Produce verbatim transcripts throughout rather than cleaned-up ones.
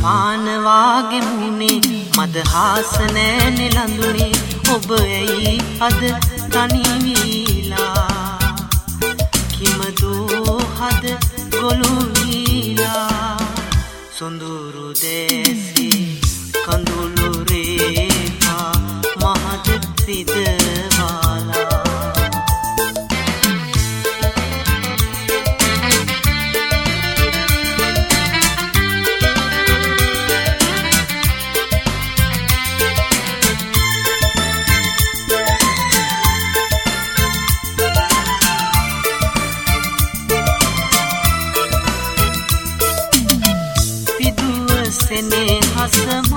පානවාගේ මුනේ මදහාස නෑ නෙලඳුනේ ඔබ ඇයි අද තනි වීලා කිමදෝ හද ගොළු වීලා සොඳුරු දැසී කඳුළු රේඛා මහද රිදවාලා සෙනෙහස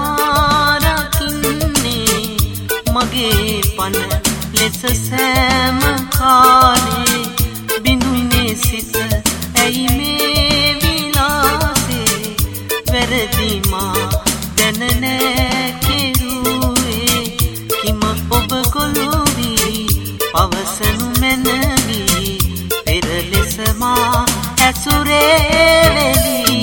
මාරකින්නේ මගේ පන ලෙස සෑම කාලේ බිඳුනේ සිත ඇයි මේ විලාසේ වැරදි මා දැන නෑ කෙරුවේ කිම ඔබ ගොළු වී පවසනු මැනවි පෙර ලෙස මා ඇසුරේ වෙලී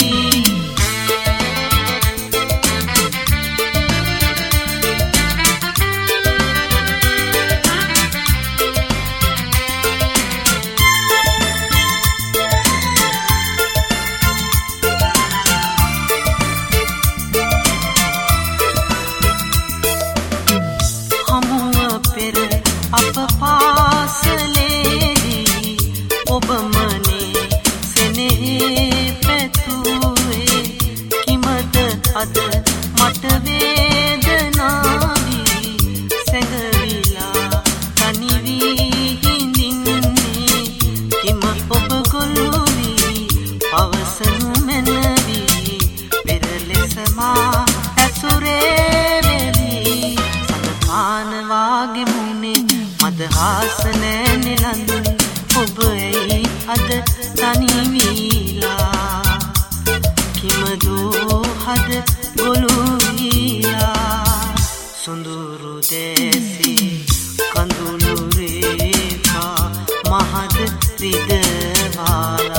අප පාසලේදී ඔබ මනේ සෙනෙහේ පැතුවේ කිමද අද මට වේදනාවී සැඟවිලා තනි වී හිඳින්නේ කිම ඔබ ගොළු වී පවසනු මැනවි පෙර ලෙස මා ඇසුරේ වෙලී සඳපාන වාගේ මුනේ මදහාස නෑ නෙලඳුනේ ඔබ ඇයි අද තනි වීලා කිමදෝ හද ගොළු වීලා සොඳුරු දැසී කඳුළු රේඛා මහද රිදවාලා